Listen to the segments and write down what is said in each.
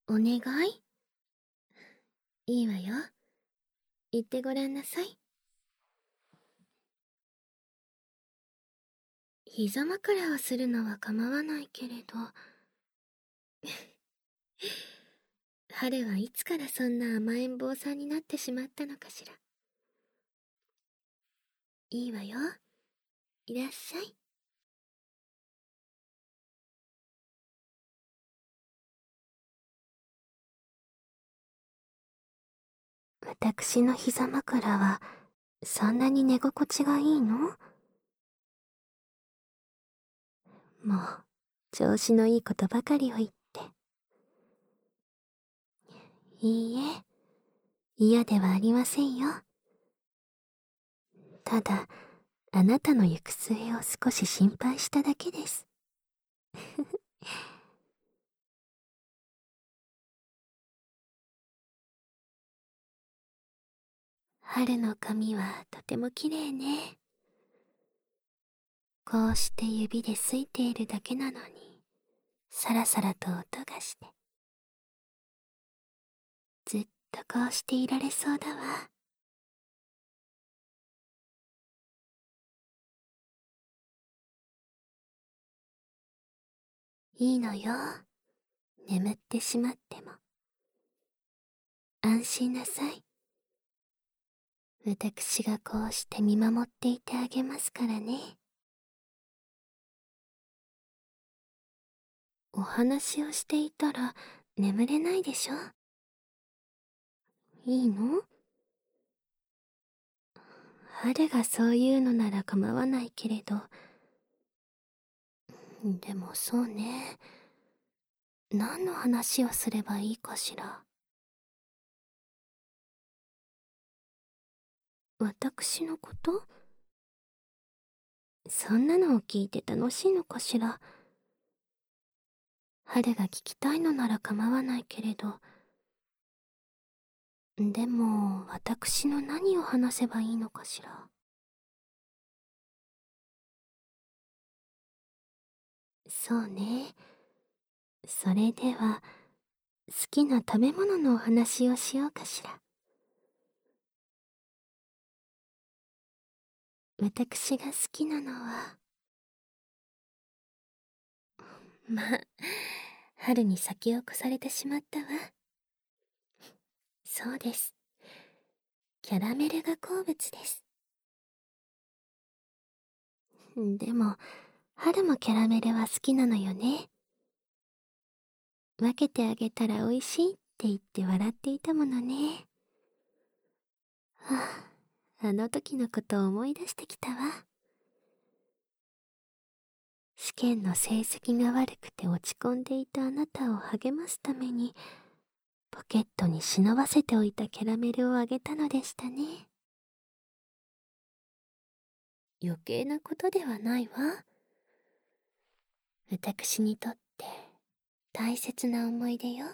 お願い？いいわよ。言ってごらんなさい。膝枕をするのは構わないけれど、春はいつからそんな甘えん坊さんになってしまったのかしら。いいわよ。いらっしゃい。私の膝枕は、そんなに寝心地がいいの？もう、調子のいいことばかりを言って。いいえ、嫌ではありませんよ。ただ、あなたの行く末を少し心配しただけです。春の髪はとても綺麗ね。こうして指ですいているだけなのに、サラサラと音がして。ずっとこうしていられそうだわ。いいのよ。眠ってしまっても。安心なさい。私がこうして見守っていてあげますからね。お話をしていたら眠れないでしょ？いいの？春がそういうのなら構わないけれど。でもそうね。何の話をすればいいかしら。私のこと？そんなのを聞いて楽しいのかしら。春が聞きたいのなら構わないけれど。でも、私の何を話せばいいのかしら。そうね。それでは、好きな食べ物のお話をしようかしら。私が好きなのは、まあ、春に先を越されてしまったわ。そうです。キャラメルが好物です。でも、春もキャラメルは好きなのよね。分けてあげたら美味しいって言って笑っていたものね。はあ、あの時のことを思い出してきたわ。試験の成績が悪くて落ち込んでいたあなたを励ますために、ポケットに忍ばせておいたキャラメルをあげたのでしたね。余計なことではないわ。私にとって大切な思い出よ。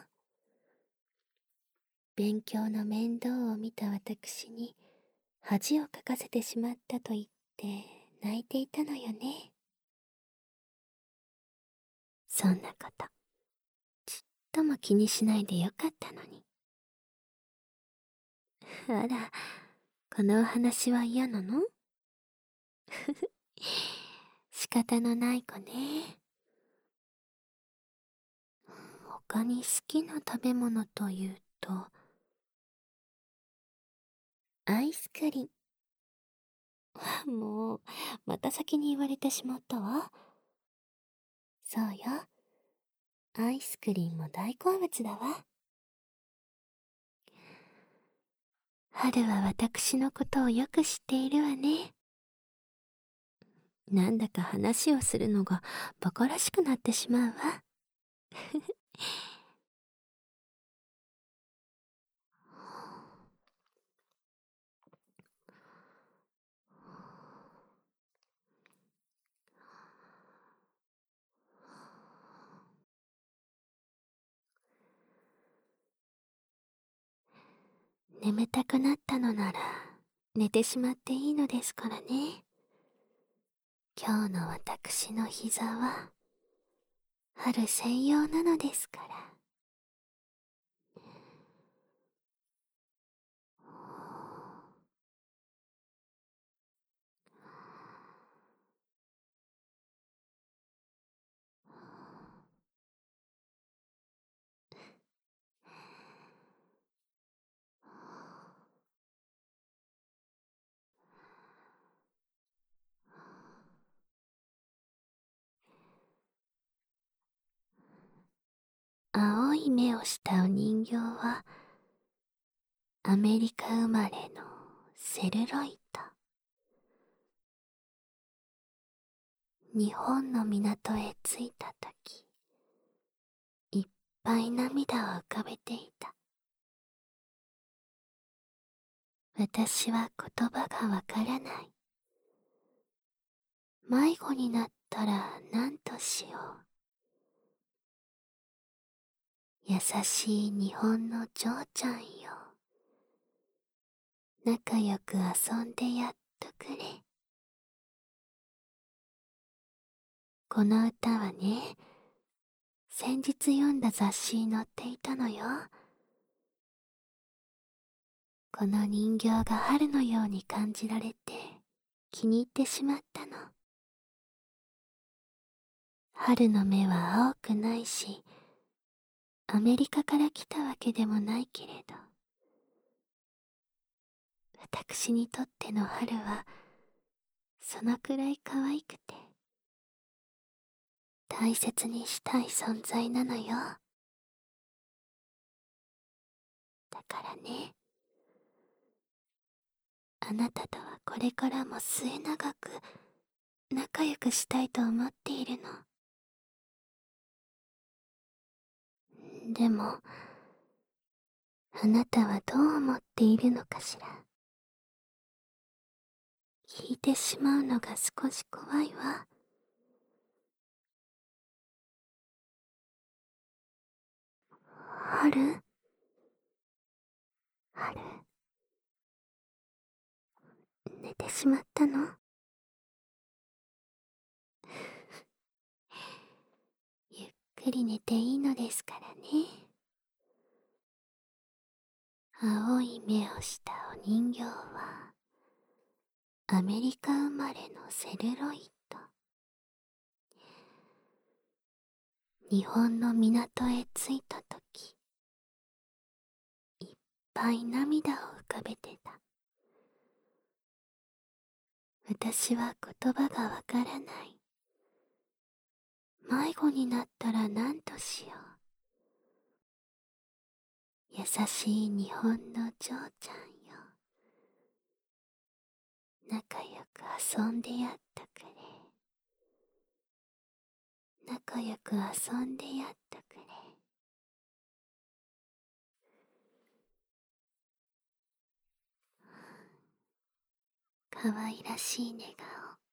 勉強の面倒を見た私に恥をかかせてしまったと言って泣いていたのよね。そんなこと、ちっとも気にしないでよかったのに。あら、このお話は嫌なの？仕方のない子ね。他に好きな食べ物というと、アイスクリン。もう、また先に言われてしまったわ。そうよ。アイスクリンも大好物だわ。春は私のことをよく知っているわね。なんだか話をするのが馬鹿らしくなってしまうわ。眠たくなったのなら寝てしまっていいのですからね。今日の私の膝は春専用なのですから。 い目をしたお人形はアメリカ生まれのセルロイド。日本の港へ着いたとき、いっぱい涙を浮かべていた。私は言葉がわからない。迷子になったら何としよう。優しい日本の嬢ちゃんよ。仲良く遊んでやっとくれ。この歌はね、先日読んだ雑誌に載っていたのよ。この人形が春のように感じられて気に入ってしまったの。春の目は青くないし、アメリカから来たわけでもないけれど、私にとっての春はそのくらい可愛くて大切にしたい存在なのよ。だからね、あなたとはこれからも末永く仲良くしたいと思っているの。でも、あなたはどう思っているのかしら。聞いてしまうのが少し怖いわ。春？春？寝てしまったの？ゆっくり寝ていいのですからね。青い目をしたお人形はアメリカ生まれのセルロイド。日本の港へ着いたとき、いっぱい涙を浮かべてた。私は言葉がわからない。迷子になったら何としよう。優しい日本の嬢ちゃんよ。仲良く遊んでやっとくれ。仲良く遊んでやっとくれ。かわいらしい寝顔。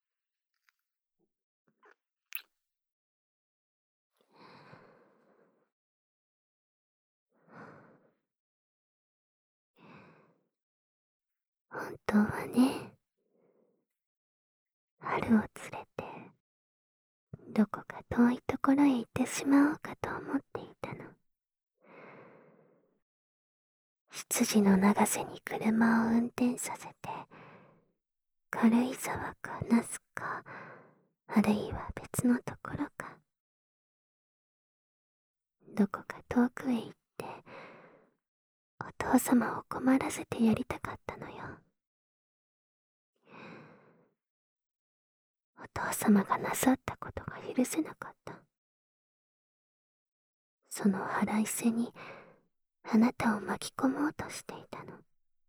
本当はね、春を連れてどこか遠いところへ行ってしまおうかと思っていたの。執事の永瀬に車を運転させて、軽井沢か那須か、あるいは別のところか、どこか遠くへ行って、お父様を困らせてやりたかったのよ。お父様がなさったことが許せなかった。その腹いせにあなたを巻き込もうとしていたの。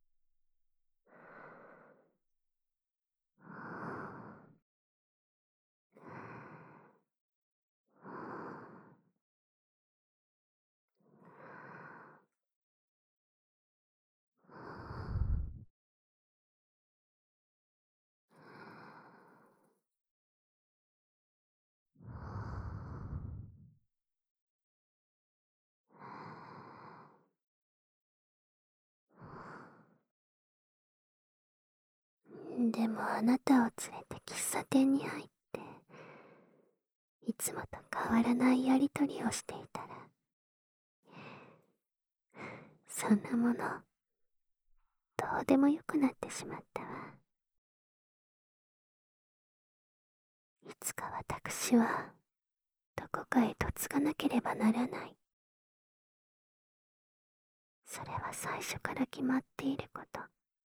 でもあなたを連れて喫茶店に入って、いつもと変わらないやりとりをしていたら、そんなものどうでもよくなってしまったわ。いつか私はどこかへ嫁がなければならない。それは最初から決まっていること。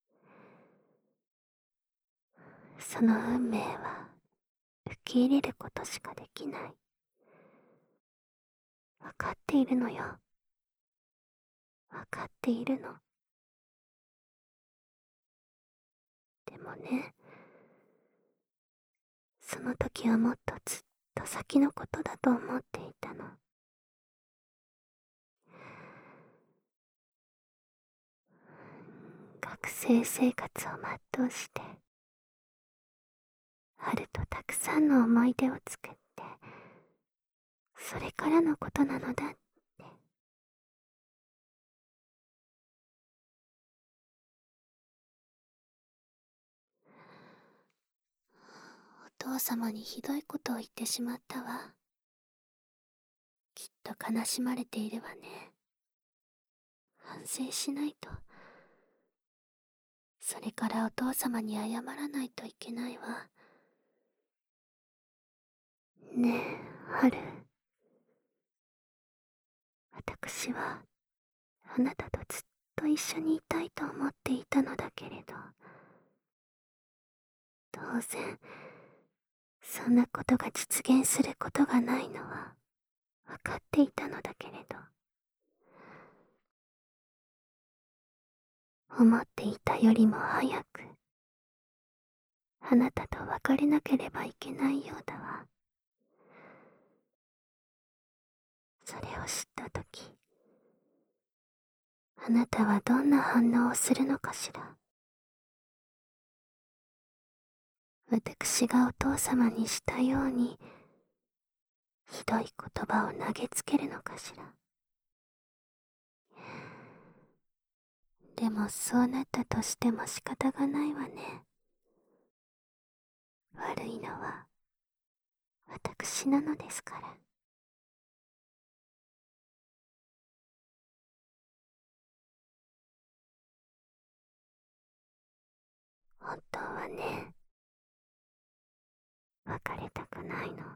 その運命は受け入れることしかできない。わかっているのよ。 わかっているの。でもね、その時はもっとずっと先のことだと思っていたの。学生生活を全うして、春とたくさんの思い出を作って、それからのことなのだって。お父様にひどいことを言ってしまったわ。きっと悲しまれているわね。反省しないと。それからお父様に謝らないといけないわ。ねえ、春。私は、あなたとずっと一緒にいたいと思っていたのだけれど、当然、そんなことが実現することがないのは、分かっていたのだけれど、思っていたよりも早く、あなたと別れなければいけないようだわ。それを知ったとき、あなたはどんな反応をするのかしら。私がお父様にしたように、ひどい言葉を投げつけるのかしら。でもそうなったとしても仕方がないわね。悪いのは私なのですから。本当はね、別れたくないの。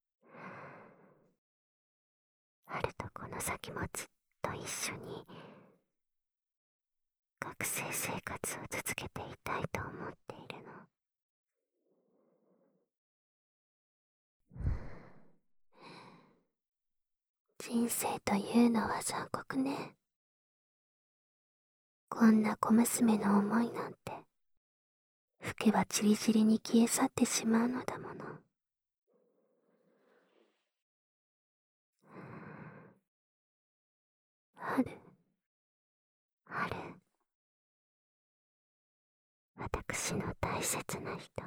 春とこの先もずっと一緒に学生生活を続けていたいと思っているの。人生というのは残酷ね。こんな小娘の思いなんて、吹けばちりぢりに消え去ってしまうのだもの。春、春、私の大切な人。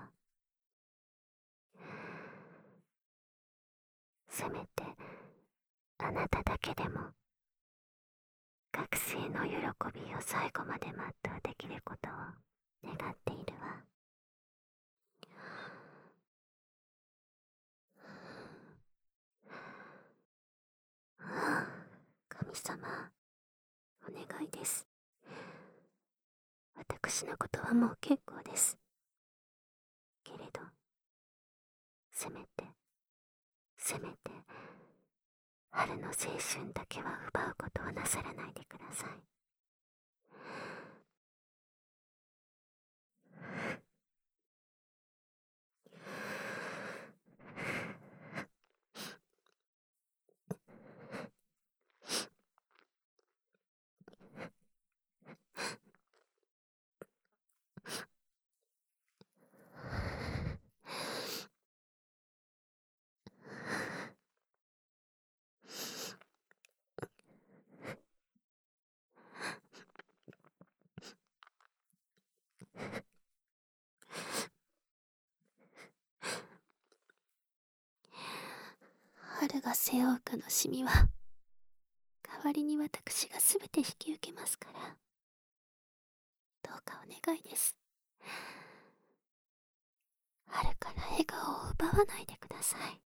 せめて、あなただけでも、学生の喜びを最後まで全うできることを願っているわ。はあ、神様、お願いです。私のことはもう結構です。けれど、せめて、せめて、春の青春だけは奪うことはなさらないでください。春が背負う悲しみは、代わりに私がすべて引き受けますから、どうかお願いです。春から笑顔を奪わないでください。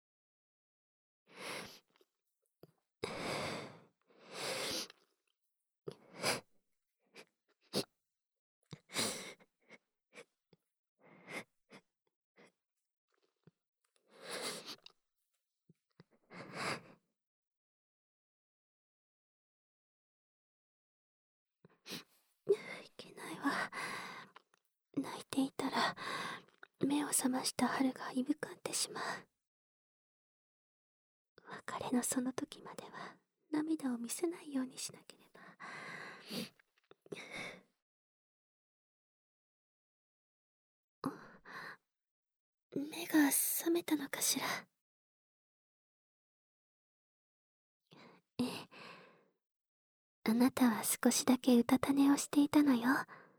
いけないわ。泣いていたら、目を覚ました春がいぶかってしまう。別れのその時までは、涙を見せないようにしなければ。 目が覚めたのかしら。ええ、あなたは少しだけうたた寝をしていたのよ。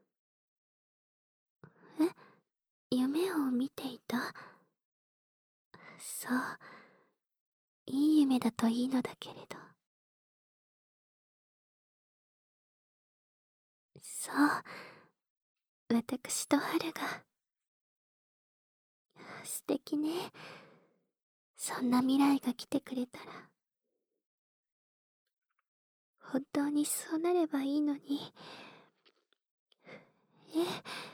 え、夢を見ていた？そう、いい夢だといいのだけれど。そう、私と春が。素敵ね。そんな未来が来てくれたら。本当にそうなればいいのに。え、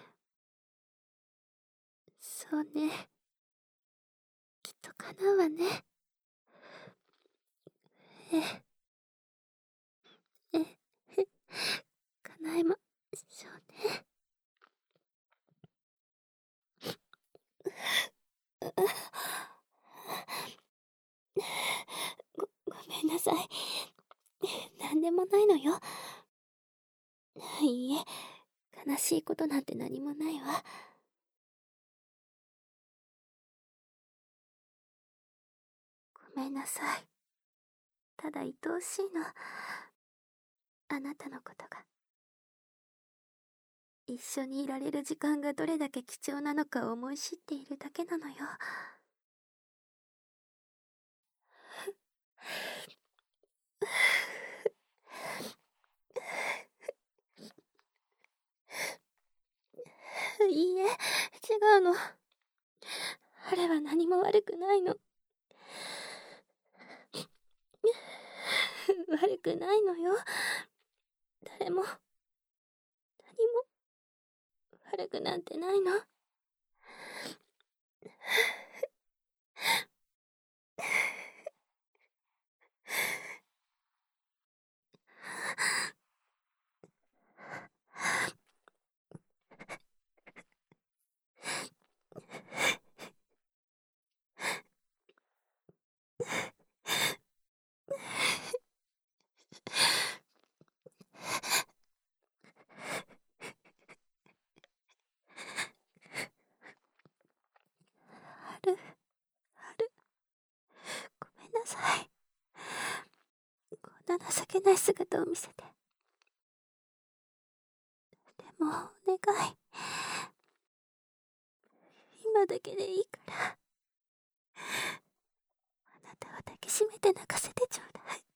そうね。きっと叶うわね。え、え、え、叶えましょうね。ごめんなさい。なんでもないのよ。いいえ、悲しいことなんて何もないわ。ごめんなさい。ただ愛おしいの。あなたのことが。一緒にいられる時間がどれだけ貴重なのかを思い知っているだけなのよ。いいえ、違うの。彼は何も悪くないの。悪くないのよ。誰も、何も、悪くなんてないの。春、春、ごめんなさい。こんな情けない姿を見せて。でも、お願い。今だけでいいから。あなたを抱きしめて泣かせてちょうだい。